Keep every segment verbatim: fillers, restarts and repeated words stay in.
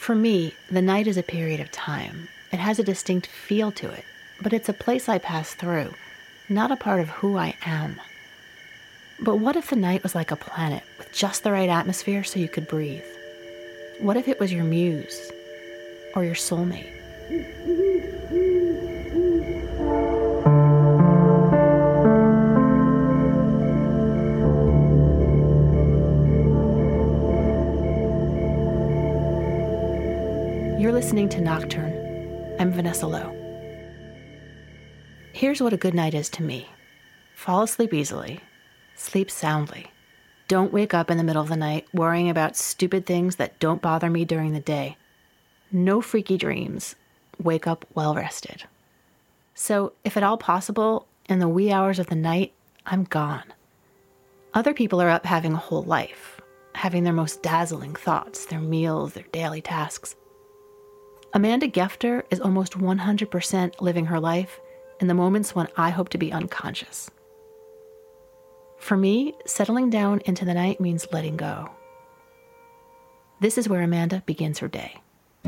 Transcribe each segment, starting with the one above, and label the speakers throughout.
Speaker 1: For me, the night is a period of time. It has a distinct feel to it, but it's a place I pass through, not a part of who I am. But what if the night was like a planet with just the right atmosphere so you could breathe? What if it was your muse or your soulmate? You're listening to Nocturne. I'm Vanessa Lowe. Here's what a good night is to me. Fall asleep easily. Sleep soundly. Don't wake up in the middle of the night worrying about stupid things that don't bother me during the day. No freaky dreams. Wake up well-rested. So, if at all possible, in the wee hours of the night, I'm gone. Other people are up having a whole life, having their most dazzling thoughts, their meals, their daily tasks. Amanda Gefter is almost one hundred percent living her life in the moments when I hope to be unconscious. For me, settling down into the night means letting go. This is where Amanda begins her day.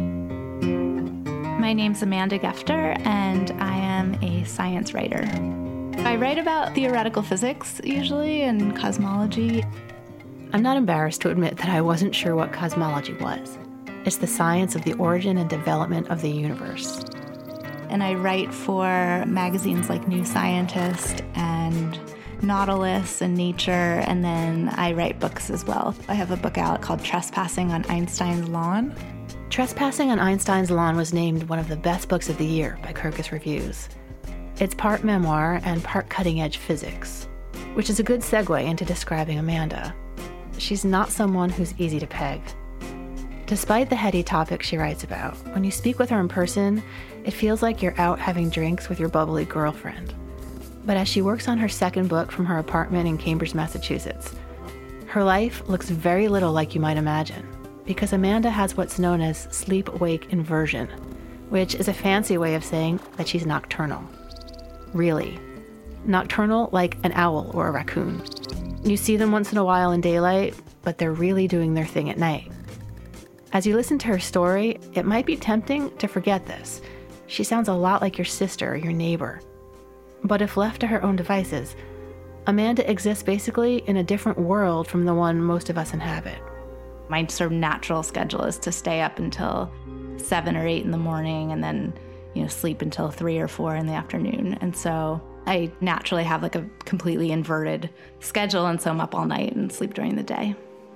Speaker 2: My name's Amanda Gefter, and I am a science writer. I write about theoretical physics, usually, and cosmology.
Speaker 1: I'm not embarrassed to admit that I wasn't sure what cosmology was. It's the science of the origin and development of the universe.
Speaker 2: And I write for magazines like New Scientist and Nautilus and Nature, and then I write books as well. I have a book out called Trespassing on Einstein's Lawn.
Speaker 1: Trespassing on Einstein's Lawn was named one of the best books of the year by Kirkus Reviews. It's part memoir and part cutting-edge physics, which is a good segue into describing Amanda. She's not someone who's easy to peg. Despite the heady topics she writes about, when you speak with her in person, it feels like you're out having drinks with your bubbly girlfriend. But as she works on her second book from her apartment in Cambridge, Massachusetts, her life looks very little like you might imagine, because Amanda has what's known as sleep-wake inversion, which is a fancy way of saying that she's nocturnal. Really. Nocturnal like an owl or a raccoon. You see them once in a while in daylight, but they're really doing their thing at night. As you listen to her story, it might be tempting to forget this. She sounds a lot like your sister or your neighbor. But if left to her own devices, Amanda exists basically in a different world from the one most of us inhabit.
Speaker 2: My sort of natural schedule is to stay up until seven or eight in the morning and then, you know, sleep until three or four in the afternoon. And so I naturally have like a completely inverted schedule, and so I'm up all night and sleep during the day.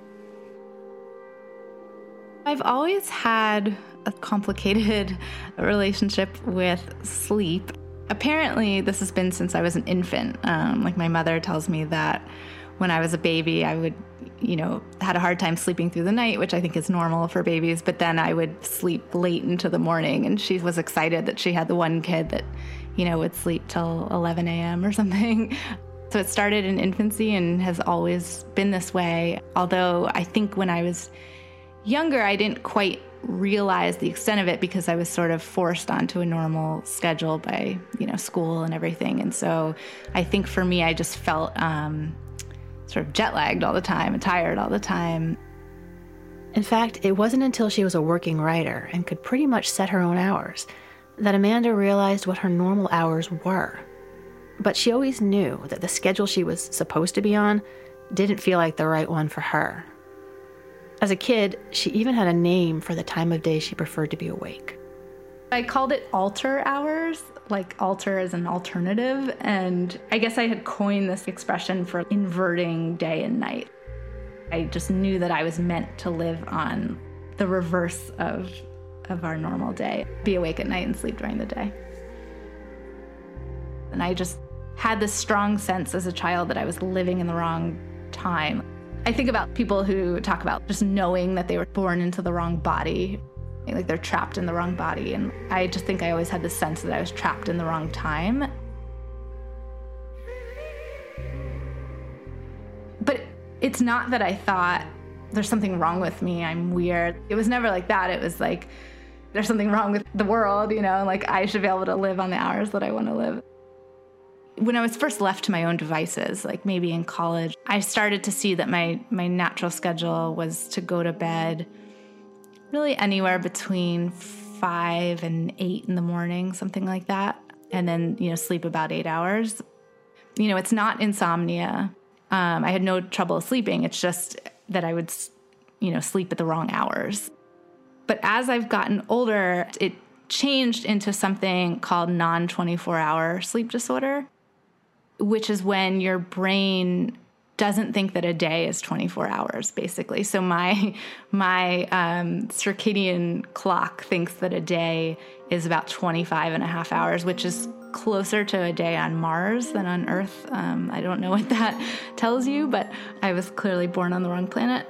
Speaker 2: I've always had a complicated relationship with sleep. Apparently, this has been since I was an infant. Um, like my mother tells me that when I was a baby, I would, you know, had a hard time sleeping through the night, which I think is normal for babies. But then I would sleep late into the morning, and she was excited that she had the one kid that, you know, would sleep till eleven a.m. or something. So it started in infancy and has always been this way. Although I think when I was younger, I didn't quite realize the extent of it because I was sort of forced onto a normal schedule by, you know, school and everything. And so I think for me, I just felt um, sort of jet lagged all the time and tired all the time.
Speaker 1: In fact, it wasn't until she was a working writer and could pretty much set her own hours that Amanda realized what her normal hours were. But she always knew that the schedule she was supposed to be on didn't feel like the right one for her. As a kid, she even had a name for the time of day she preferred to be awake.
Speaker 2: I called it alter hours, like alter as an alternative, and I guess I had coined this expression for inverting day and night. I just knew that I was meant to live on the reverse of, of our normal day, be awake at night and sleep during the day. And I just had this strong sense as a child that I was living in the wrong time. I think about people who talk about just knowing that they were born into the wrong body, like they're trapped in the wrong body. And I just think I always had this sense that I was trapped in the wrong time. But it's not that I thought there's something wrong with me, I'm weird. It was never like that. It was like there's something wrong with the world, you know, like I should be able to live on the hours that I want to live. When I was first left to my own devices, like maybe in college, I started to see that my, my natural schedule was to go to bed really anywhere between five and eight in the morning, something like that. And then, you know, sleep about eight hours. You know, it's not insomnia. Um, I had no trouble sleeping. It's just that I would, you know, sleep at the wrong hours. But as I've gotten older, it changed into something called non twenty-four hour sleep disorder, which is when your brain doesn't think that a day is twenty-four hours, basically. So my my um, circadian clock thinks that a day is about twenty-five and a half hours, which is closer to a day on Mars than on Earth. Um, I don't know what that tells you, but I was clearly born on the wrong planet.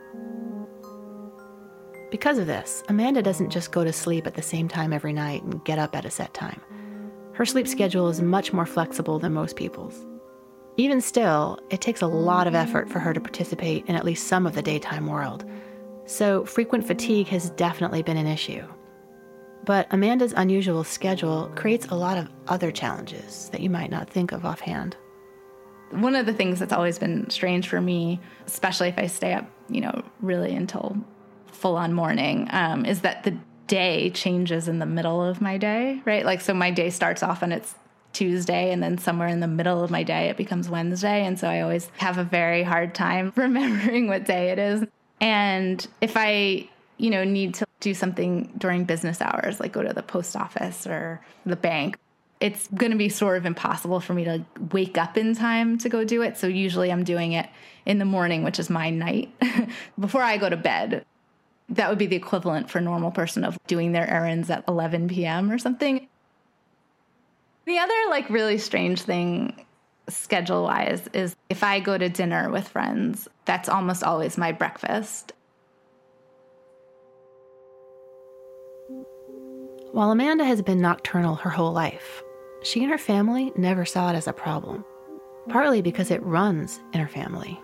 Speaker 1: Because of this, Amanda doesn't just go to sleep at the same time every night and get up at a set time. Her sleep schedule is much more flexible than most people's. Even still, it takes a lot of effort for her to participate in at least some of the daytime world. So frequent fatigue has definitely been an issue. But Amanda's unusual schedule creates a lot of other challenges that you might not think of offhand.
Speaker 2: One of the things that's always been strange for me, especially if I stay up, you know, really until full-on morning, um, is that the day changes in the middle of my day, right? Like, so my day starts off and it's Tuesday, and then somewhere in the middle of my day, it becomes Wednesday. And so I always have a very hard time remembering what day it is. And if I, you know, need to do something during business hours, like go to the post office or the bank, it's going to be sort of impossible for me to wake up in time to go do it. So usually I'm doing it in the morning, which is my night, before I go to bed. That would be the equivalent for a normal person of doing their errands at eleven p.m. or something. The other, like, really strange thing schedule-wise is if I go to dinner with friends, that's almost always my breakfast.
Speaker 1: While Amanda has been nocturnal her whole life, she and her family never saw it as a problem, partly because it runs in her family.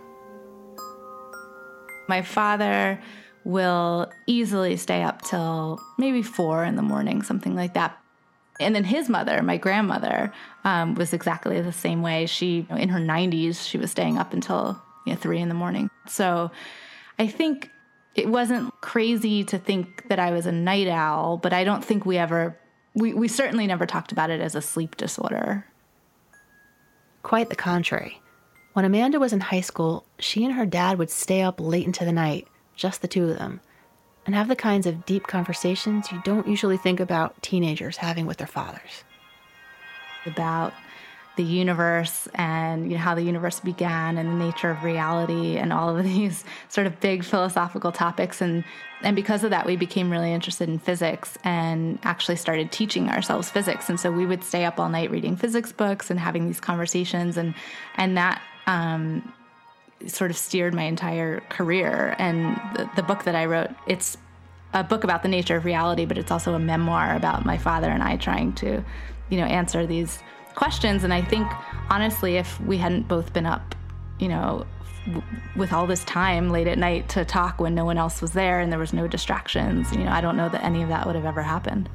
Speaker 2: My father will easily stay up till maybe four in the morning, something like that. And then his mother, my grandmother, um, was exactly the same way. She, you know, in her nineties, she was staying up until, you know, three in the morning. So I think it wasn't crazy to think that I was a night owl, but I don't think we ever, we, we certainly never talked about it as a sleep disorder.
Speaker 1: Quite the contrary. When Amanda was in high school, she and her dad would stay up late into the night, just the two of them, and have the kinds of deep conversations you don't usually think about teenagers having with their fathers.
Speaker 2: About the universe and, you know, how the universe began and the nature of reality and all of these sort of big philosophical topics. And, and because of that, we became really interested in physics and actually started teaching ourselves physics. And so we would stay up all night reading physics books and having these conversations. And, and that um, sort of steered my entire career. And the, the book that I wrote, it's a book about the nature of reality, but it's also a memoir about my father and I trying to, you know, answer these questions. And I think, honestly, if we hadn't both been up, you know, w- with all this time late at night to talk when no one else was there and there was no distractions, you know, I don't know that any of that would have ever happened.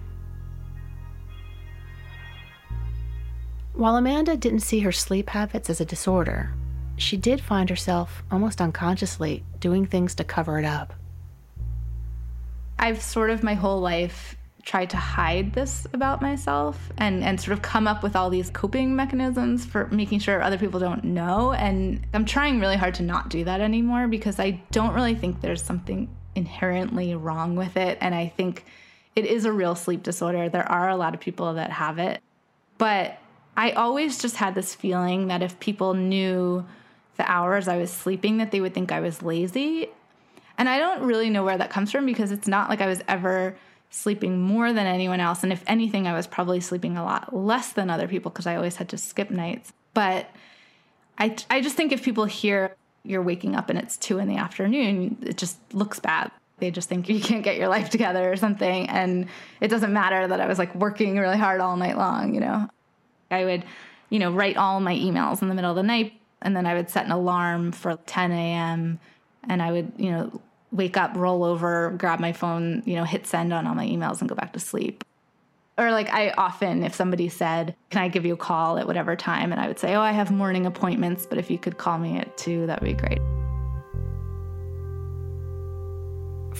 Speaker 1: While Amanda didn't see her sleep habits as a disorder, she did find herself, almost unconsciously, doing things to cover it up.
Speaker 2: I've sort of my whole life tried to hide this about myself and, and sort of come up with all these coping mechanisms for making sure other people don't know. And I'm trying really hard to not do that anymore because I don't really think there's something inherently wrong with it. And I think it is a real sleep disorder. There are a lot of people that have it. But I always just had this feeling that if people knew the hours I was sleeping, that they would think I was lazy. And I don't really know where that comes from because it's not like I was ever sleeping more than anyone else. And if anything, I was probably sleeping a lot less than other people because I always had to skip nights. But I, I just think if people hear you're waking up and it's two in the afternoon, it just looks bad. They just think you can't get your life together or something. And it doesn't matter that I was like working really hard all night long, you know. I would, you know, write all my emails in the middle of the night, and then I would set an alarm for ten a.m. and I would, you know, wake up, roll over, grab my phone, you know, hit send on all my emails and go back to sleep. Or like I often, if somebody said, can I give you a call at whatever time? And I would say, oh, I have morning appointments, but if you could call me at two, that would be great.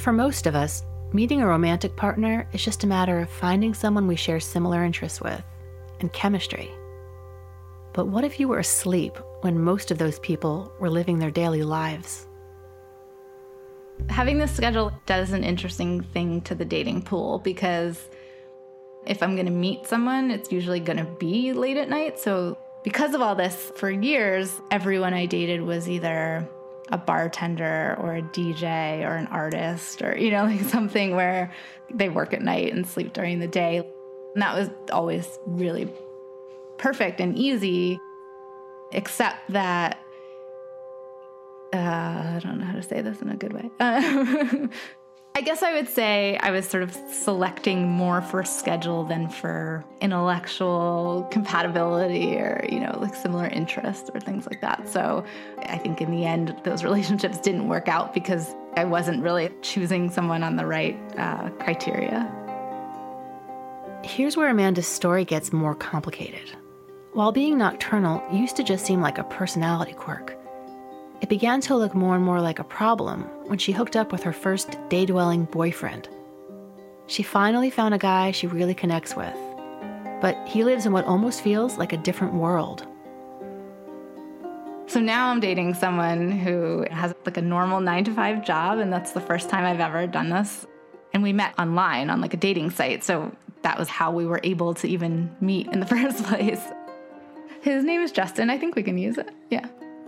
Speaker 1: For most of us, meeting a romantic partner is just a matter of finding someone we share similar interests with and chemistry. But what if you were asleep when most of those people were living their daily lives?
Speaker 2: Having this schedule does an interesting thing to the dating pool, because if I'm going to meet someone, it's usually going to be late at night. So because of all this, for years, everyone I dated was either a bartender or a D J or an artist, or, you know, like something where they work at night and sleep during the day. And that was always really perfect and easy, except that, uh, I don't know how to say this in a good way. Uh, I guess I would say I was sort of selecting more for schedule than for intellectual compatibility or, you know, like similar interests or things like that. So I think in the end, those relationships didn't work out because I wasn't really choosing someone on the right uh, criteria.
Speaker 1: Here's where Amanda's story gets more complicated. While being nocturnal used to just seem like a personality quirk, it began to look more and more like a problem when she hooked up with her first day-dwelling boyfriend. She finally found a guy she really connects with, but he lives in what almost feels like a different world.
Speaker 2: So now I'm dating someone who has like a normal nine to five job, and that's the first time I've ever done this. And we met online on like a dating site, so that was how we were able to even meet in the first place. His name is Justin. I think we can use it. Yeah.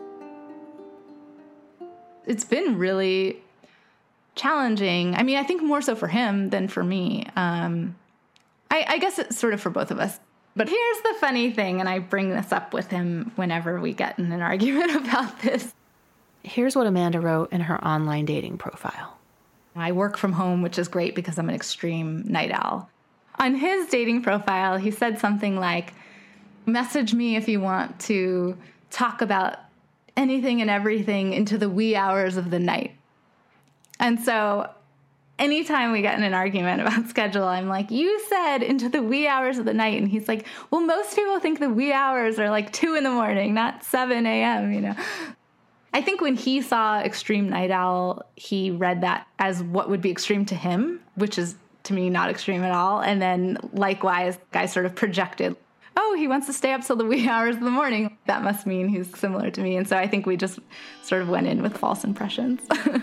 Speaker 2: It's been really challenging. I mean, I think more so for him than for me. Um, I, I guess it's sort of for both of us. But here's the funny thing, and I bring this up with him whenever we get in an argument about this.
Speaker 1: Here's what Amanda wrote in her online dating profile.
Speaker 2: I work from home, which is great because I'm an extreme night owl. On his dating profile, he said something like, message me if you want to talk about anything and everything into the wee hours of the night. And so anytime we get in an argument about schedule, I'm like, you said into the wee hours of the night. And he's like, well, most people think the wee hours are like two in the morning, not seven a.m., you know. I think when he saw Extreme Night Owl, he read that as what would be extreme to him, which is to me not extreme at all. And then likewise, I sort of projected, oh, he wants to stay up till the wee hours of the morning. That must mean he's similar to me. And so I think we just sort of went in with false impressions.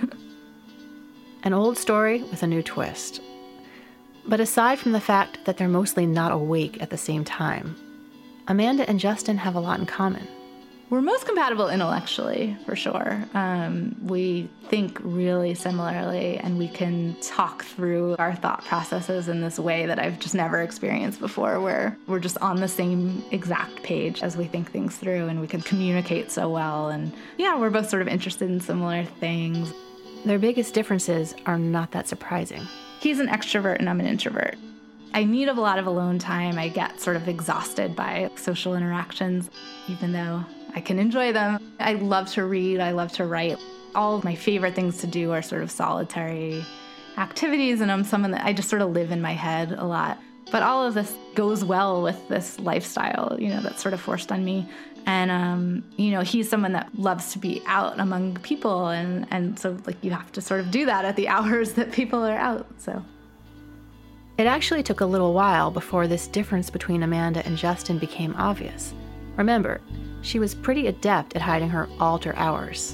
Speaker 1: An old story with a new twist. But aside from the fact that they're mostly not awake at the same time, Amanda and Justin have a lot in common.
Speaker 2: We're most compatible intellectually, for sure. Um, we think really similarly, and we can talk through our thought processes in this way that I've just never experienced before, where we're just on the same exact page as we think things through, and we can communicate so well. And yeah, we're both sort of interested in similar things.
Speaker 1: Their biggest differences are not that surprising.
Speaker 2: He's an extrovert and I'm an introvert. I need a lot of alone time. I get sort of exhausted by social interactions, even though I can enjoy them. I love to read. I love to write. All of my favorite things to do are sort of solitary activities, and I'm someone that I just sort of live in my head a lot. But all of this goes well with this lifestyle, you know, that's sort of forced on me. And, um, you know, he's someone that loves to be out among people, and, and so, like, you have to sort of do that at the hours that people are out, so...
Speaker 1: It actually took a little while before this difference between Amanda and Justin became obvious. Remember, she was pretty adept at hiding her alter hours.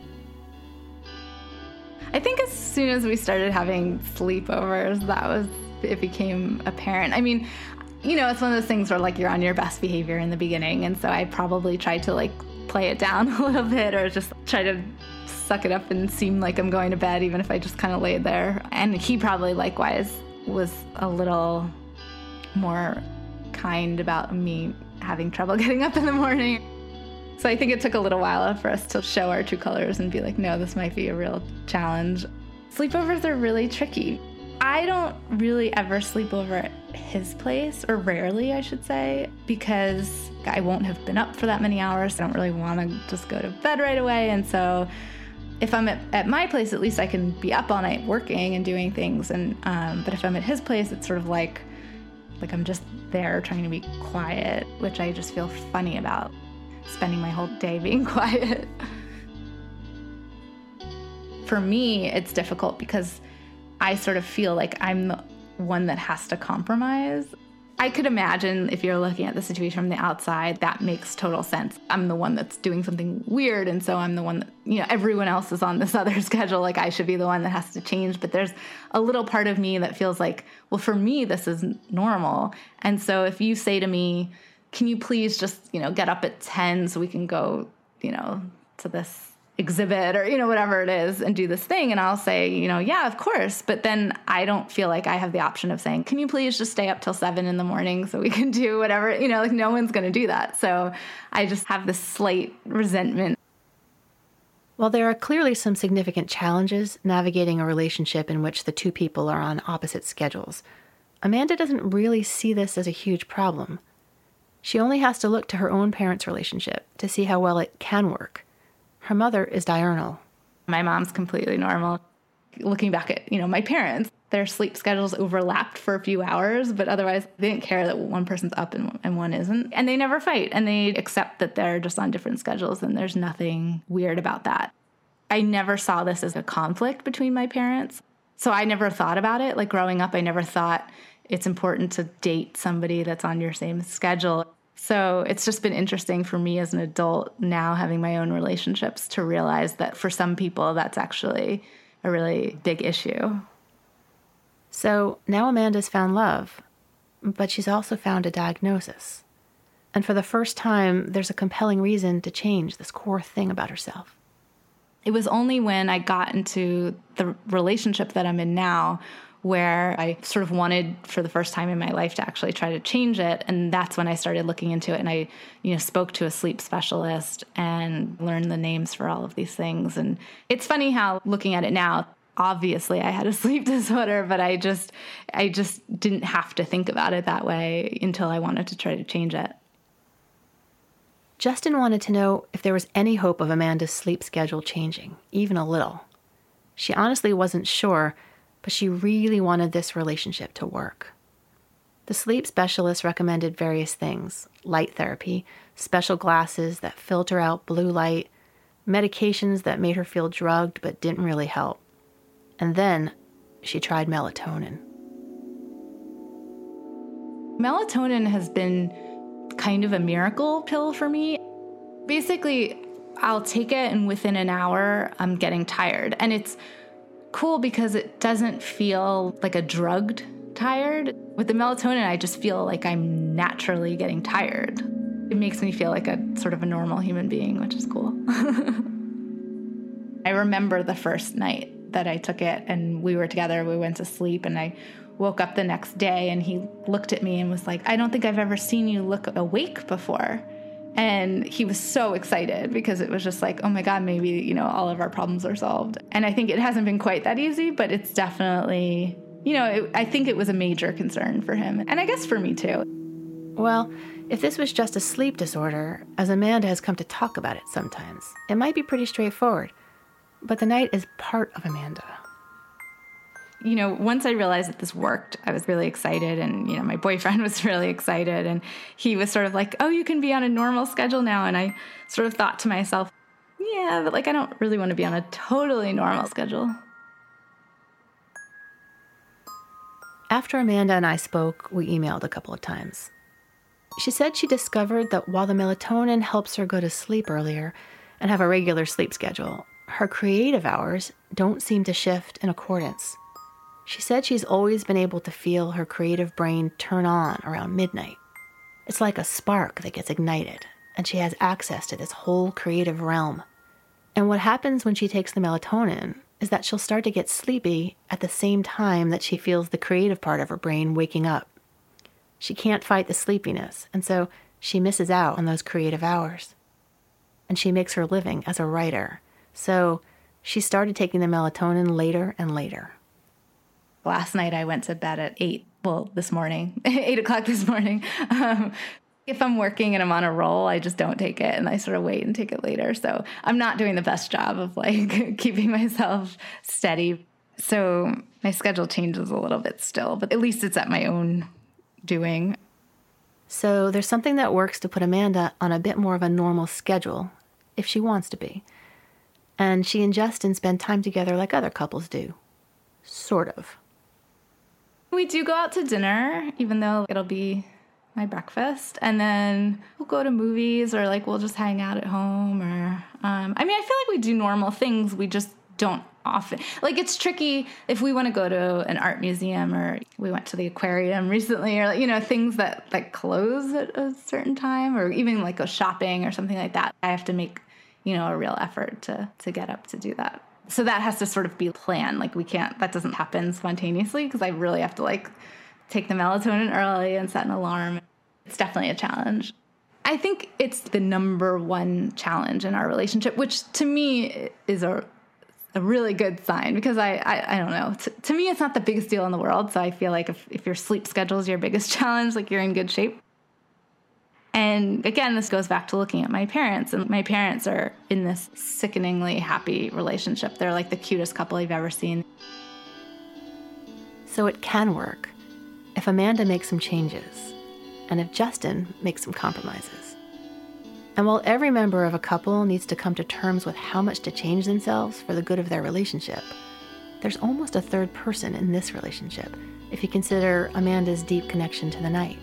Speaker 2: I think as soon as we started having sleepovers, that was, it became apparent. I mean, you know, it's one of those things where, like, you're on your best behavior in the beginning, and so I probably tried to, like, play it down a little bit, or just try to suck it up and seem like I'm going to bed, even if I just kind of laid there. And he probably, likewise, was a little more kind about me having trouble getting up in the morning. So I think it took a little while for us to show our true colors and be like, no, this might be a real challenge. Sleepovers are really tricky. I don't really ever sleep over at his place, or rarely, I should say, because I won't have been up for that many hours. I don't really want to just go to bed right away. And so if I'm at, at my place, at least I can be up all night working and doing things. And um, but if I'm at his place, it's sort of like, like I'm just there trying to be quiet, which I just feel funny about, spending my whole day being quiet. For me, it's difficult because I sort of feel like I'm the one that has to compromise. I could imagine if you're looking at the situation from the outside, that makes total sense. I'm the one that's doing something weird, and so I'm the one that, you know, everyone else is on this other schedule, like I should be the one that has to change. But there's a little part of me that feels like, well, for me, this is normal. And so if you say to me, can you please just, you know, get up at ten so we can go, you know, to this exhibit or, you know, whatever it is and do this thing. And I'll say, you know, yeah, of course. But then I don't feel like I have the option of saying, can you please just stay up till seven in the morning so we can do whatever, you know, like no one's going to do that. So I just have this slight resentment.
Speaker 1: While there are clearly some significant challenges navigating a relationship in which the two people are on opposite schedules, Amanda doesn't really see this as a huge problem. She only has to look to her own parents' relationship to see how well it can work. Her mother is diurnal.
Speaker 2: My mom's completely normal. Looking back at, you know, my parents, their sleep schedules overlapped for a few hours, but otherwise they didn't care that one person's up and, and one isn't. And they never fight, and they accept that they're just on different schedules, and there's nothing weird about that. I never saw this as a conflict between my parents, so I never thought about it. Like growing up, I never thought it's important to date somebody that's on your same schedule. So it's just been interesting for me as an adult now having my own relationships to realize that for some people, that's actually a really big issue.
Speaker 1: So now Amanda's found love, but she's also found a diagnosis. And for the first time, there's a compelling reason to change this core thing about herself.
Speaker 2: It was only when I got into the relationship that I'm in now where I sort of wanted for the first time in my life to actually try to change it. And that's when I started looking into it. And I, you know, spoke to a sleep specialist and learned the names for all of these things. And it's funny how looking at it now, obviously I had a sleep disorder, but I just, I just didn't have to think about it that way until I wanted to try to change it.
Speaker 1: Justin wanted to know if there was any hope of Amanda's sleep schedule changing, even a little. She honestly wasn't sure, but she really wanted this relationship to work. The sleep specialist recommended various things: light therapy, special glasses that filter out blue light, medications that made her feel drugged but didn't really help. And then she tried melatonin.
Speaker 2: Melatonin has been kind of a miracle pill for me. Basically, I'll take it and within an hour, I'm getting tired. And it's cool because it doesn't feel like a drugged tired. With the melatonin, I just feel like I'm naturally getting tired. It makes me feel like a sort of a normal human being, which is cool. I remember the first night that I took it and we were together, we went to sleep, and I woke up the next day and he looked at me and was like, I don't think I've ever seen you look awake before. And he was so excited because it was just like, oh my God, maybe, you know, all of our problems are solved. And I think it hasn't been quite that easy, but it's definitely, you know, it, I think it was a major concern for him. And I guess for me too.
Speaker 1: Well, if this was just a sleep disorder, as Amanda has come to talk about it sometimes, it might be pretty straightforward. But the night is part of Amanda.
Speaker 2: You know, once I realized that this worked, I was really excited, and, you know, my boyfriend was really excited, and he was sort of like, oh, you can be on a normal schedule now. And I sort of thought to myself, yeah, but like, I don't really want to be on a totally normal schedule.
Speaker 1: After Amanda and I spoke, we emailed a couple of times. She said she discovered that while the melatonin helps her go to sleep earlier and have a regular sleep schedule, her creative hours don't seem to shift in accordance. She said she's always been able to feel her creative brain turn on around midnight. It's like a spark that gets ignited, and she has access to this whole creative realm. And what happens when she takes the melatonin is that she'll start to get sleepy at the same time that she feels the creative part of her brain waking up. She can't fight the sleepiness, and so she misses out on those creative hours. And she makes her living as a writer, so she started taking the melatonin later and later.
Speaker 2: Last night I went to bed at eight, well, this morning, eight o'clock this morning. Um, if I'm working and I'm on a roll, I just don't take it, and I sort of wait and take it later. So I'm not doing the best job of like keeping myself steady. So my schedule changes a little bit still, but at least it's at my own doing.
Speaker 1: So there's something that works to put Amanda on a bit more of a normal schedule, if she wants to be. And she and Justin spend time together like other couples do. Sort of.
Speaker 2: We do go out to dinner, even though it'll be my breakfast. And then we'll go to movies, or like we'll just hang out at home. Or, um, I mean, I feel like we do normal things. We just don't often. Like, it's tricky if we want to go to an art museum, or we went to the aquarium recently, or, you know, things that, that close at a certain time, or even like go shopping or something like that. I have to make, you know, a real effort to, to get up to do that. So that has to sort of be planned. Like, we can't, that doesn't happen spontaneously, because I really have to like take the melatonin early and set an alarm. It's definitely a challenge. I think it's the number one challenge in our relationship, which to me is a a really good sign, because I, I, I don't know. T- to me, it's not the biggest deal in the world. So I feel like if, if your sleep schedule is your biggest challenge, like, you're in good shape. And again, this goes back to looking at my parents. And my parents are in this sickeningly happy relationship. They're like the cutest couple I've ever seen.
Speaker 1: So it can work if Amanda makes some changes, and if Justin makes some compromises. And while every member of a couple needs to come to terms with how much to change themselves for the good of their relationship, there's almost a third person in this relationship, if you consider Amanda's deep connection to the night.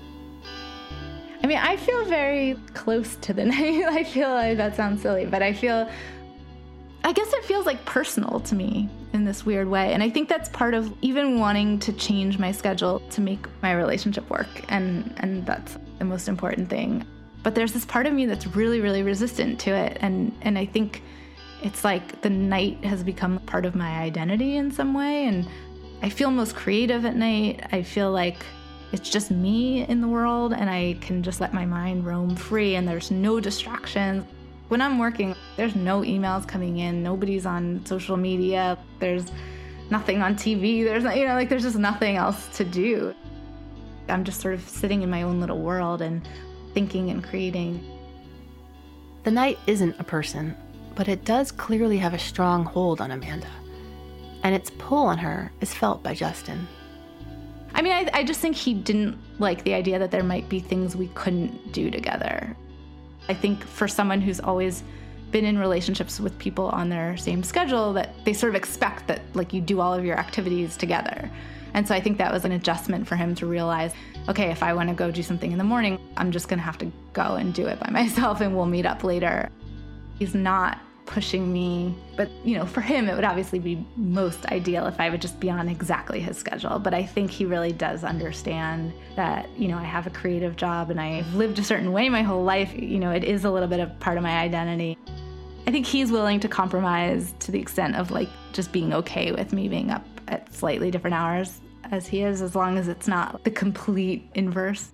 Speaker 2: I mean, I feel very close to the night. I feel like that sounds silly, but I feel, I guess it feels like personal to me in this weird way. And I think that's part of even wanting to change my schedule to make my relationship work. And, and that's the most important thing. But there's this part of me that's really, really resistant to it. And, and I think it's like the night has become part of my identity in some way. And I feel most creative at night. I feel like it's just me in the world, and I can just let my mind roam free, and there's no distractions. When I'm working, there's no emails coming in. Nobody's on social media. There's nothing on T V. There's, you know, like, there's just nothing else to do. I'm just sort of sitting in my own little world and thinking and creating.
Speaker 1: The night isn't a person, but it does clearly have a strong hold on Amanda. And its pull on her is felt by Justin.
Speaker 2: I mean, I, I just think he didn't like the idea that there might be things we couldn't do together. I think for someone who's always been in relationships with people on their same schedule, that they sort of expect that, like, you do all of your activities together. And so I think that was an adjustment for him to realize, okay, if I want to go do something in the morning, I'm just going to have to go and do it by myself, and we'll meet up later. He's not pushing me, but, you know, for him, it would obviously be most ideal if I would just be on exactly his schedule. But I think he really does understand that, you know, I have a creative job and I've lived a certain way my whole life. You know, it is a little bit of part of my identity. I think he's willing to compromise to the extent of, like, just being okay with me being up at slightly different hours as he is, as long as it's not the complete inverse.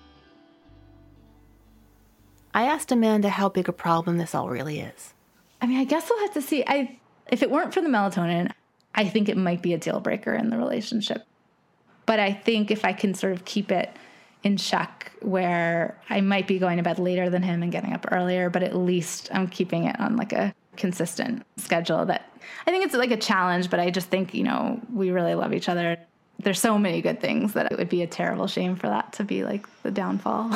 Speaker 1: I asked Amanda how big a problem this all really is.
Speaker 2: I mean, I guess we'll have to see. I, if it weren't for the melatonin, I think it might be a deal breaker in the relationship. But I think if I can sort of keep it in check, where I might be going to bed later than him and getting up earlier, but at least I'm keeping it on like a consistent schedule. That I think it's like a challenge, but I just think, you know, we really love each other. There's so many good things that it would be a terrible shame for that to be like the downfall.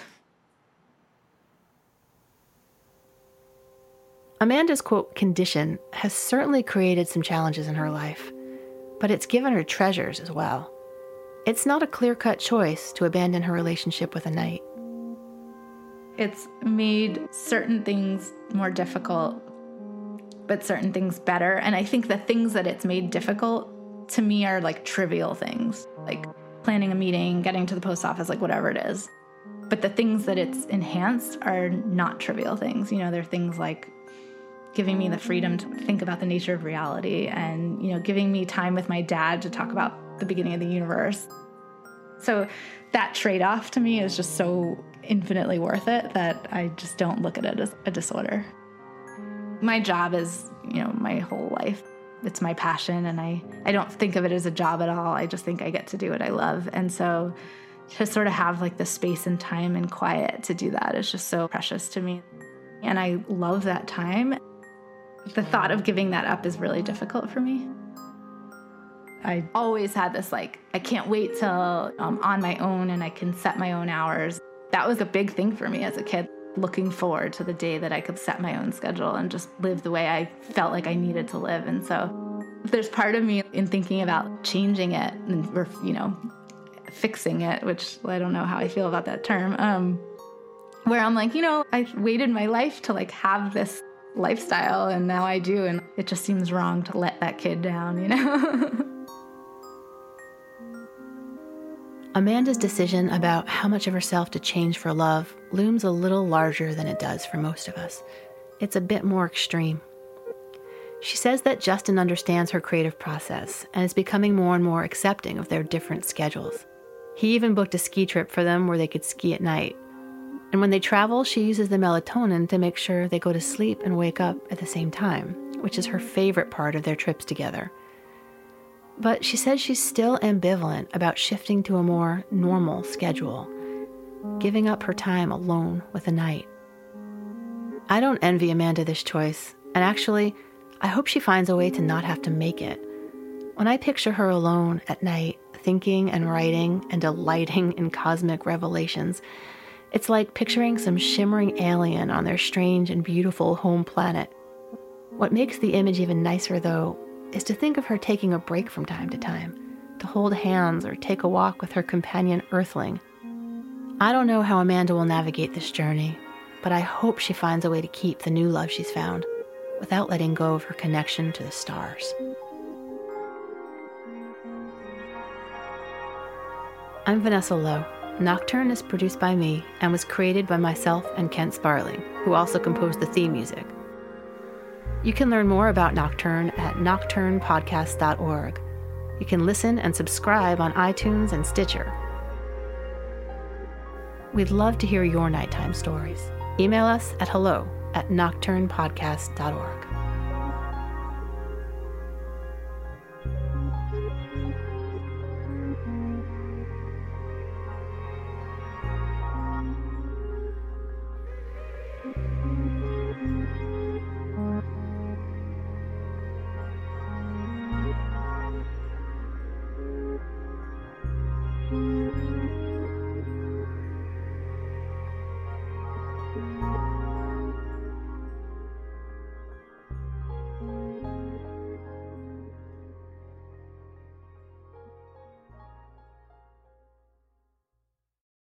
Speaker 1: Amanda's, quote, condition has certainly created some challenges in her life, but it's given her treasures as well. It's not a clear-cut choice to abandon her relationship with a night.
Speaker 2: It's made certain things more difficult, but certain things better. And I think the things that it's made difficult to me are like trivial things, like planning a meeting, getting to the post office, like whatever it is. But the things that it's enhanced are not trivial things. You know, they're things like giving me the freedom to think about the nature of reality, and, you know, giving me time with my dad to talk about the beginning of the universe. So that trade-off to me is just so infinitely worth it that I just don't look at it as a disorder. My job is, you know, my whole life. It's my passion, and I, I don't think of it as a job at all. I just think I get to do what I love. And so to sort of have like the space and time and quiet to do that is just so precious to me. And I love that time. The thought of giving that up is really difficult for me. I always had this, like, I can't wait till I'm on my own and I can set my own hours. That was a big thing for me as a kid, looking forward to the day that I could set my own schedule and just live the way I felt like I needed to live. And so There's part of me in thinking about changing it and, you know, fixing it, which I don't know how I feel about that term, um, where I'm like, you know, I waited my life to like have this lifestyle and now I do. And it just seems wrong to let that kid down, you know?
Speaker 1: Amanda's decision about how much of herself to change for love looms a little larger than it does for most of us. It's a bit more extreme. She says that Justin understands her creative process and is becoming more and more accepting of their different schedules. He even booked a ski trip for them where they could ski at night. And when they travel, she uses the melatonin to make sure they go to sleep and wake up at the same time, which is her favorite part of their trips together. But she says she's still ambivalent about shifting to a more normal schedule, giving up her time alone with the night. I don't envy Amanda this choice, and actually, I hope she finds a way to not have to make it. When I picture her alone at night, thinking and writing and delighting in cosmic revelations, it's like picturing some shimmering alien on their strange and beautiful home planet. What makes the image even nicer, though, is to think of her taking a break from time to time, to hold hands or take a walk with her companion Earthling. I don't know how Amanda will navigate this journey, but I hope she finds a way to keep the new love she's found without letting go of her connection to the stars. I'm Vanessa Lowe. Nocturne is produced by me and was created by myself and Kent Sparling, who also composed the theme music. You can learn more about Nocturne at nocturne podcast dot org. You can listen and subscribe on iTunes and Stitcher. We'd love to hear your nighttime stories. Email us at hello at nocturne podcast dot org.